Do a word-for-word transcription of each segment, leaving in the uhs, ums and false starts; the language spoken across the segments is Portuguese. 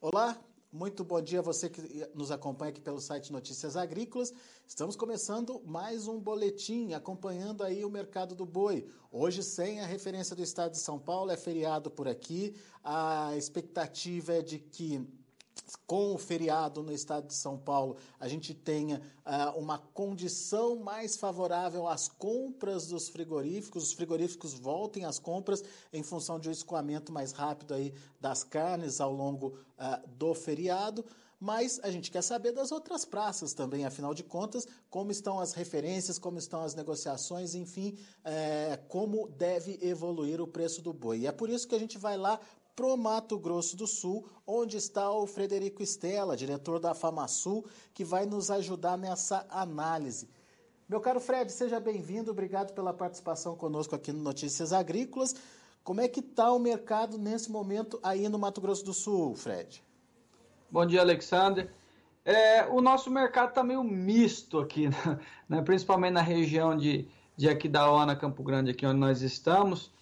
Olá, muito bom dia a você que nos acompanha aqui pelo site Notícias Agrícolas. Estamos começando mais um boletim, acompanhando aí o mercado do boi. Hoje, sem a referência do estado de São Paulo, é feriado por aqui. A expectativa é de que, com o feriado no estado de São Paulo, a gente tenha uh, uma condição mais favorável às compras dos frigoríficos, os frigoríficos voltem às compras em função de um escoamento mais rápido aí das carnes ao longo uh, do feriado, mas a gente quer saber das outras praças também, afinal de contas, como estão as referências, como estão as negociações, enfim, é, como deve evoluir o preço do boi. E é por isso que a gente vai lá pro Mato Grosso do Sul, onde está o Frederico Stella, diretor da FamaSul, que vai nos ajudar nessa análise. Meu caro Fred, seja bem-vindo, obrigado pela participação conosco aqui no Notícias Agrícolas. Como é que está o mercado nesse momento aí no Mato Grosso do Sul, Fred? Bom dia, Alexander. É, o nosso mercado está meio misto aqui, né? Principalmente na região de, de Aquidauana, Campo Grande, aqui onde nós estamos.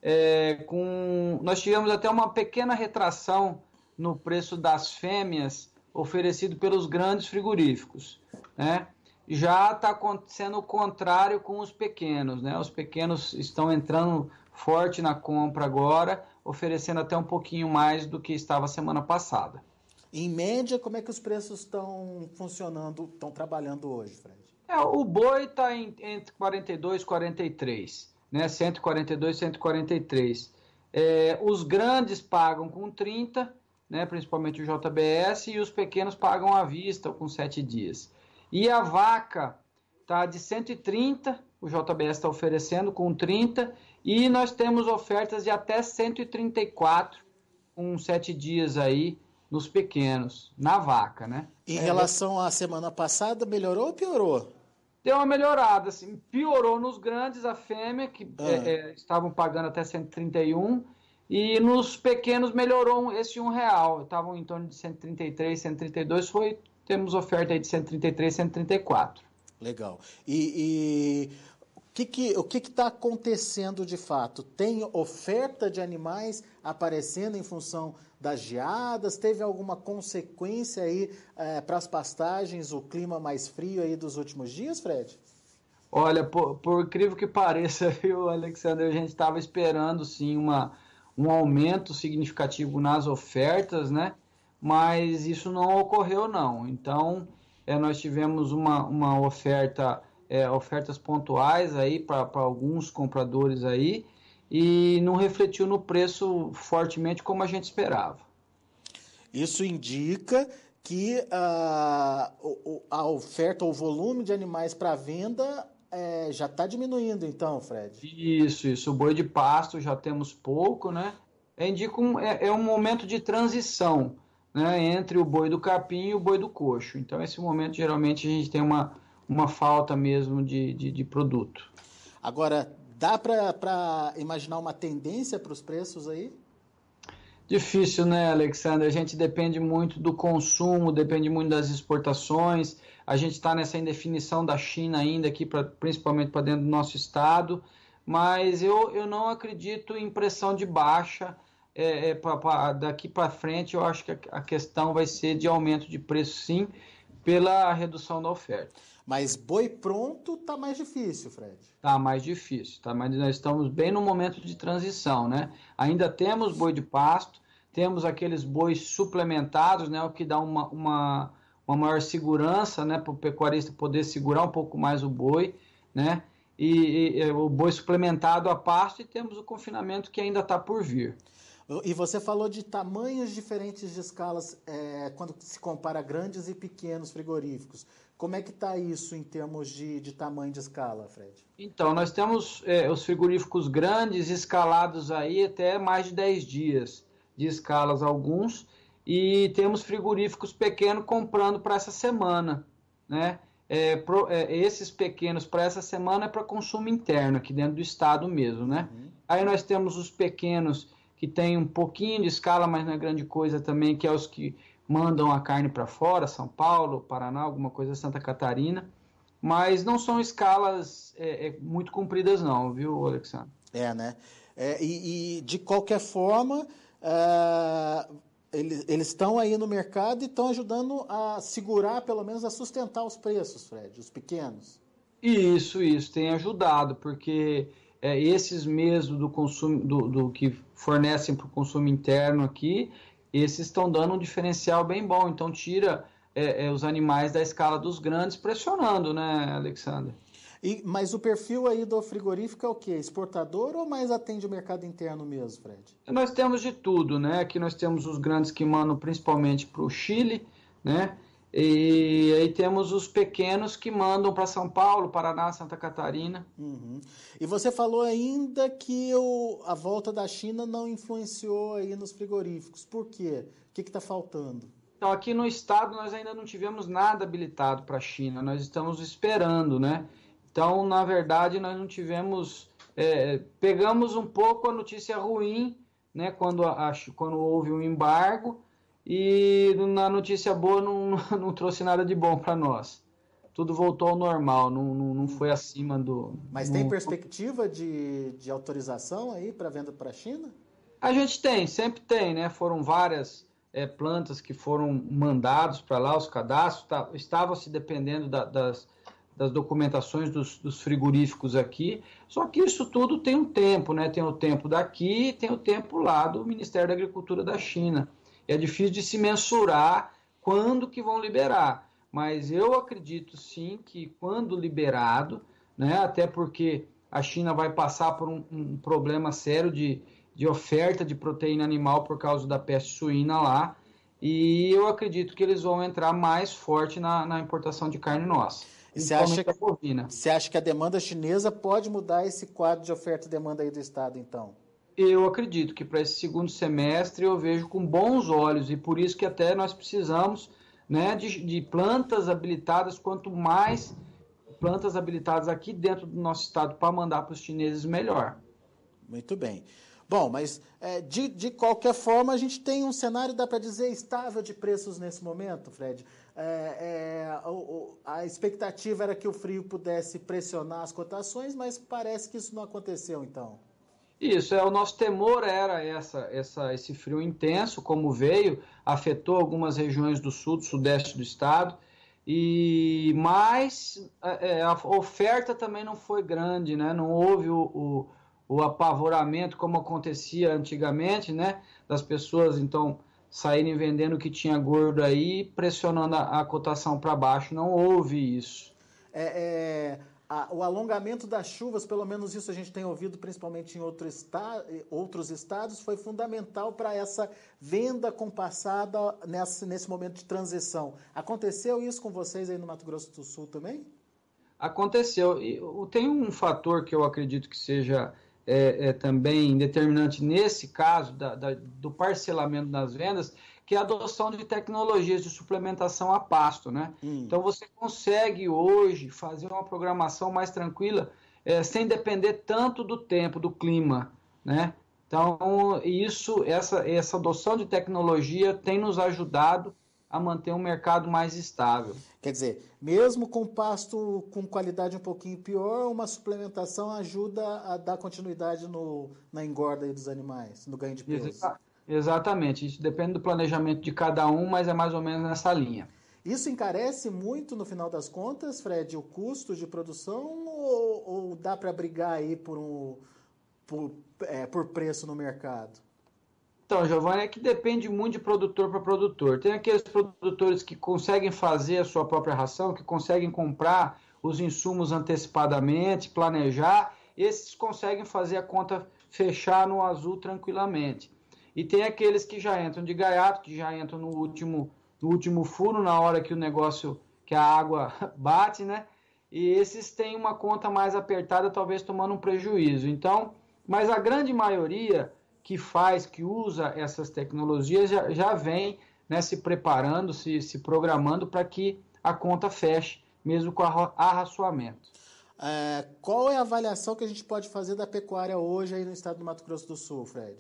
É, com, nós tivemos até uma pequena retração no preço das fêmeas oferecido pelos grandes frigoríficos, né? Já está acontecendo o contrário com os pequenos, né? Os pequenos estão entrando forte na compra agora, oferecendo até um pouquinho mais do que estava semana passada. Em média, como é que os preços estão funcionando, estão trabalhando hoje, Fred? É, o boi está entre quarenta e dois e quarenta e três. Né, cento e quarenta e dois, cento e quarenta e três. É, os grandes pagam com trinta, né, principalmente o J B S, e os pequenos pagam à vista com sete dias. E a vaca está de cento e trinta, o J B S está oferecendo com trinta, e nós temos ofertas de até cento e trinta e quatro com sete dias aí nos pequenos, na vaca, né? Em é, relação à semana passada, melhorou ou piorou? Deu uma melhorada, assim, piorou nos grandes a fêmea, que ah. é, é, estavam pagando até cento e trinta e um, e nos pequenos melhorou esse um real, estavam em torno de cento e trinta e três, cento e trinta e dois, foi, temos oferta aí de cento e trinta e três, cento e trinta e quatro. Legal. E, e o que que, o que que está acontecendo de fato? Tem oferta de animais aparecendo em função das geadas? Teve alguma consequência aí é, para as pastagens, o clima mais frio aí dos últimos dias, Fred? Olha, por, por incrível que pareça, viu, Alexandre, a gente estava esperando sim uma, um aumento significativo nas ofertas, né? Mas isso não ocorreu não. Então, é, nós tivemos uma, uma oferta, é, ofertas pontuais aí para alguns compradores aí, e não refletiu no preço fortemente como a gente esperava. Isso indica que uh, a oferta, o volume de animais para venda é, já está diminuindo, então, Fred? Isso, isso. O boi de pasto já temos pouco, né? É, indica um, é, é um momento de transição, né, entre o boi do capim e o boi do coxo. Então, esse momento, geralmente, a gente tem uma, uma falta mesmo de, de, de produto. Agora, dá para imaginar uma tendência para os preços aí? Difícil, né, Alexandre? A gente depende muito do consumo, depende muito das exportações. A gente está nessa indefinição da China ainda, aqui pra, principalmente para dentro do nosso estado. Mas eu, eu não acredito em pressão de baixa. É, é, pra, pra, daqui para frente, eu acho que a, a questão vai ser de aumento de preço, sim, pela redução da oferta. Mas boi pronto tá mais difícil, Fred. Tá mais difícil, tá? Mas nós estamos bem no momento de transição, né? Ainda temos boi de pasto, temos aqueles bois suplementados, né? O que dá uma, uma, uma maior segurança, né? Para o pecuarista poder segurar um pouco mais o boi, né? E, e o boi suplementado a pasto, e temos o confinamento que ainda está por vir. E você falou de tamanhos diferentes de escalas é, quando se compara grandes e pequenos frigoríficos. Como é que está isso em termos de, de tamanho de escala, Fred? Então, nós temos é, os frigoríficos grandes escalados aí até mais de dez dias de escalas alguns, e temos frigoríficos pequenos comprando para essa semana, né? É, pro, é, esses pequenos para essa semana é para consumo interno, aqui dentro do estado mesmo, né? Uhum. Aí nós temos os pequenos que tem um pouquinho de escala, mas não é grande coisa também, que é os que mandam a carne para fora, São Paulo, Paraná, alguma coisa, Santa Catarina, mas não são escalas é, é, muito compridas não, viu, Alexandre? É, né? É, e, e, de qualquer forma, uh, eles eles estão aí no mercado e estão ajudando a segurar, pelo menos a sustentar os preços, Fred, os pequenos. Isso, isso, tem ajudado, porque é, esses mesmo do consumo, do, do que fornecem para o consumo interno aqui, esses estão dando um diferencial bem bom, então tira é, é, os animais da escala dos grandes, pressionando, né, Alexandre? E, mas o perfil aí do frigorífico é o quê? Exportador ou mais atende o mercado interno mesmo, Fred? Nós temos de tudo, né? Aqui nós temos os grandes que mandam principalmente para o Chile, né? E aí temos os pequenos que mandam para São Paulo, Paraná, Santa Catarina. Uhum. E você falou ainda que o, a volta da China não influenciou aí nos frigoríficos. Por quê? O que está faltando? Então, aqui no estado nós ainda não tivemos nada habilitado para a China, nós estamos esperando, né? Então, na verdade, nós não tivemos... É, pegamos um pouco a notícia ruim, né, quando, a, quando houve um embargo, e na notícia boa não, não trouxe nada de bom para nós. Tudo voltou ao normal, não, não, não foi acima do... Mas no... tem perspectiva de, de autorização aí para venda para a China? A gente tem, sempre tem, né? Foram várias é, plantas que foram mandados para lá, os cadastros, tá, estavam se dependendo da, das... das documentações dos, dos frigoríficos aqui, só que isso tudo tem um tempo, né? Tem o tempo daqui e tem o tempo lá do Ministério da Agricultura da China. É difícil de se mensurar quando que vão liberar, mas eu acredito sim que quando liberado, né? Até porque a China vai passar por um, um problema sério de, de oferta de proteína animal por causa da peste suína lá, e eu acredito que eles vão entrar mais forte na, na importação de carne nossa. E você acha, que, você acha que a demanda chinesa pode mudar esse quadro de oferta e demanda aí do Estado, então? Eu acredito que para esse segundo semestre eu vejo com bons olhos, e por isso que até nós precisamos, né, de, de plantas habilitadas, quanto mais plantas habilitadas aqui dentro do nosso estado para mandar para os chineses, melhor. Muito bem. Bom, mas é, de, de qualquer forma a gente tem um cenário, dá para dizer, estável de preços nesse momento, Fred. É, é, o, a expectativa era que o frio pudesse pressionar as cotações, mas parece que isso não aconteceu, então. Isso, é, o nosso temor era essa, essa, esse frio intenso, como veio, afetou algumas regiões do sul, do sudeste do estado, e, mas é, a oferta também não foi grande, né? Não houve o, o, o apavoramento como acontecia antigamente, né? Das pessoas, então, saírem vendendo o que tinha gordo aí, pressionando a, a cotação para baixo. Não houve isso. É, é, a, o alongamento das chuvas, pelo menos isso a gente tem ouvido principalmente em outro esta, outros estados, foi fundamental para essa venda compassada nesse, nesse momento de transição. Aconteceu isso com vocês aí no Mato Grosso do Sul também? Aconteceu. E tem um fator que eu acredito que seja... É, é também determinante nesse caso da, da, do parcelamento das vendas, que é a adoção de tecnologias de suplementação a pasto, né? Hum. Então você consegue hoje fazer uma programação mais tranquila, é, sem depender tanto do tempo, do clima, né? Então isso, essa, essa adoção de tecnologia tem nos ajudado a manter um mercado mais estável. Quer dizer, mesmo com pasto com qualidade um pouquinho pior, uma suplementação ajuda a dar continuidade no, na engorda aí dos animais, no ganho de peso. Exa- exatamente, isso depende do planejamento de cada um, mas é mais ou menos nessa linha. Isso encarece muito no final das contas, Fred, o custo de produção, ou, ou dá para brigar aí por, um, por, é, por preço no mercado? Então, Giovanni, é que depende muito de produtor para produtor. Tem aqueles produtores que conseguem fazer a sua própria ração, que conseguem comprar os insumos antecipadamente, planejar, esses conseguem fazer a conta fechar no azul tranquilamente. E tem aqueles que já entram de gaiato, que já entram no último, no último furo, na hora que o negócio, que a água bate, né? E esses têm uma conta mais apertada, talvez tomando um prejuízo. Então, mas a grande maioria que faz, que usa essas tecnologias, já, já vem, né, se preparando, se, se programando para que a conta feche, mesmo com arraçoamento. É, qual é a avaliação que a gente pode fazer da pecuária hoje aí no estado do Mato Grosso do Sul, Fred?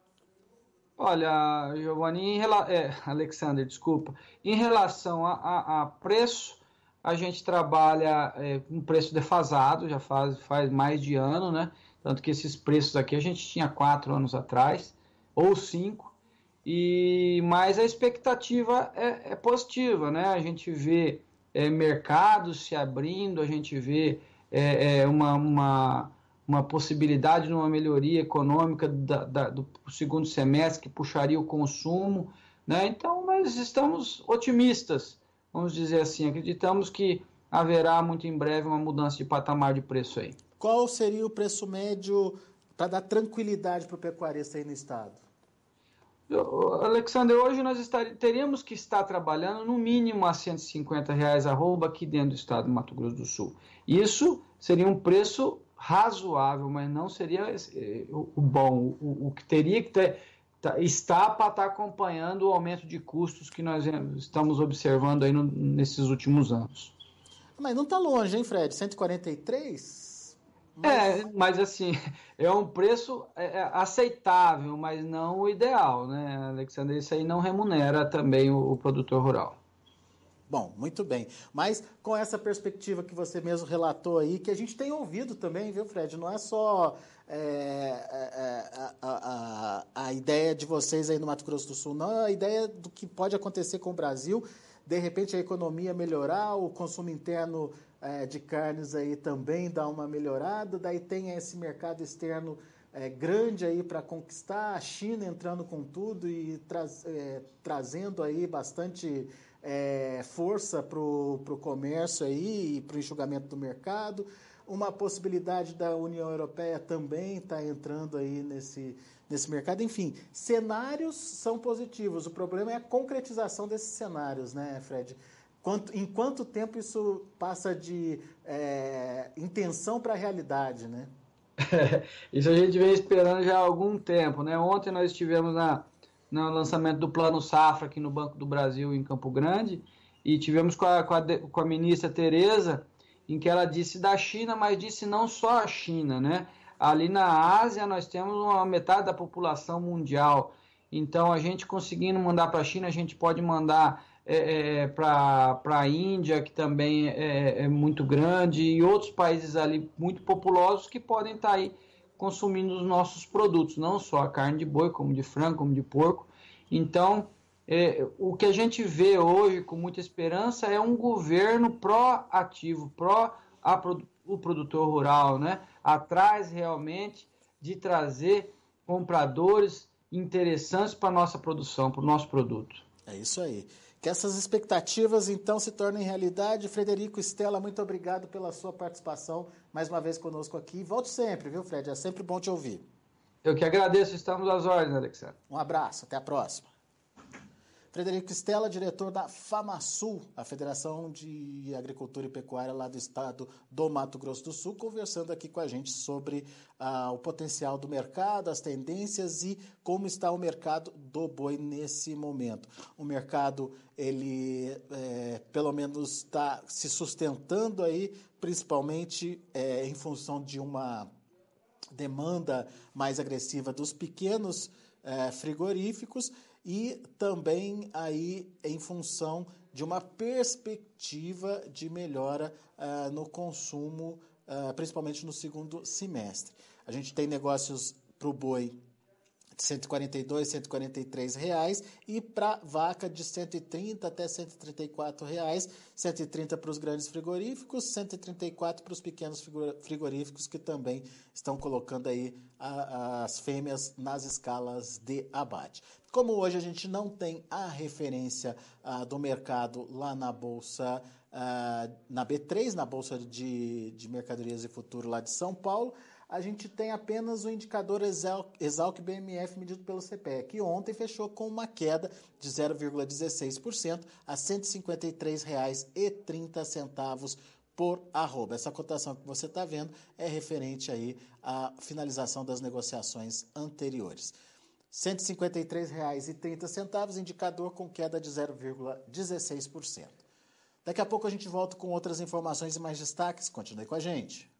Olha, Giovanni, em rela... é, Alexander, desculpa, em relação a, a, a preço, a gente trabalha é, com preço defasado, já faz, faz mais de ano, né? Tanto que esses preços aqui a gente tinha quatro anos atrás, ou cinco, e mas a expectativa é, é positiva, né? A gente vê é, mercados se abrindo, a gente vê é, é, uma, uma, uma possibilidade de uma melhoria econômica da, da, do segundo semestre que puxaria o consumo, né? Então, nós estamos otimistas, vamos dizer assim, acreditamos que haverá muito em breve uma mudança de patamar de preço aí. Qual seria o preço médio para dar tranquilidade para o pecuarista aí no estado? Alexandre, hoje nós estar, teríamos que estar trabalhando no mínimo a cento e cinquenta reais arroba aqui dentro do estado do Mato Grosso do Sul. Isso seria um preço razoável, mas não seria o bom. O, o que teria que ter, está para estar acompanhando o aumento de custos que nós estamos observando aí no, nesses últimos anos. Mas não está longe, hein, Fred? cento e quarenta e três? Mas... É, mas assim, é um preço aceitável, mas não o ideal, né, Alexandre? Isso aí não remunera também o, o produtor rural. Bom, muito bem. Mas com essa perspectiva que você mesmo relatou aí, que a gente tem ouvido também, viu, Fred? Não é só é, é, a, a, a ideia de vocês aí no Mato Grosso do Sul, não, é a ideia do que pode acontecer com o Brasil, de repente a economia melhorar, o consumo interno é, de carnes aí também dá uma melhorada, daí tem esse mercado externo é, grande aí para conquistar, a China entrando com tudo e tra é, trazendo aí bastante é, força para o comércio aí e para o enxugamento do mercado. Uma possibilidade da União Europeia também está entrando aí nesse, nesse mercado. Enfim, cenários são positivos. O problema é a concretização desses cenários, né, Fred? Quanto, em quanto tempo isso passa de é, intenção para a realidade, né? Isso a gente vem esperando já há algum tempo, né? Ontem nós estivemos na, no lançamento do Plano Safra aqui no Banco do Brasil, em Campo Grande, e tivemos com a, com a, com a ministra Tereza, em que ela disse da China, mas disse não só a China, né? Ali na Ásia nós temos uma metade da população mundial, então a gente conseguindo mandar para a China, a gente pode mandar é, é, para a Índia, que também é, é muito grande, e outros países ali muito populosos que podem estar aí consumindo os nossos produtos, não só a carne de boi, como de frango, como de porco. Então, É, o que a gente vê hoje com muita esperança é um governo pró-ativo, pró o produtor rural, né? Atrás realmente de trazer compradores interessantes para a nossa produção, para o nosso produto. É isso aí. Que essas expectativas então se tornem realidade. Frederico Stella, muito obrigado pela sua participação mais uma vez conosco aqui. Volte sempre, viu, Fred? É sempre bom te ouvir. Eu que agradeço, estamos às ordens, Alexandre. Um abraço, até a próxima. Frederico Stella, diretor da FamaSul, a Federação de Agricultura e Pecuária lá do estado do Mato Grosso do Sul, conversando aqui com a gente sobre ah, o potencial do mercado, as tendências e como está o mercado do boi nesse momento. O mercado, ele é, pelo menos está se sustentando aí, principalmente é, em função de uma demanda mais agressiva dos pequenos é, frigoríficos, e também aí em função de uma perspectiva de melhora uh, no consumo, uh, principalmente no segundo semestre. A gente tem negócios para o boi de cento e quarenta e dois, cento e quarenta e três reais e para vaca de cento e trinta até cento e trinta e quatro reais, cento e trinta para os grandes frigoríficos, cento e trinta e quatro para os pequenos frigoríficos que também estão colocando aí a, as fêmeas nas escalas de abate. Como hoje a gente não tem a referência ah, do mercado lá na Bolsa, ah, na B três, na Bolsa de, de Mercadorias e Futuro lá de São Paulo, a gente tem apenas o indicador Exalc B M F medido pelo C P E, que ontem fechou com uma queda de zero vírgula dezesseis por cento a cento e cinquenta e três reais e trinta centavos por arroba. Essa cotação que você está vendo é referente aí à finalização das negociações anteriores. cento e cinquenta e três reais e trinta centavos, indicador com queda de zero vírgula dezesseis por cento. Daqui a pouco a gente volta com outras informações e mais destaques. Continue com a gente.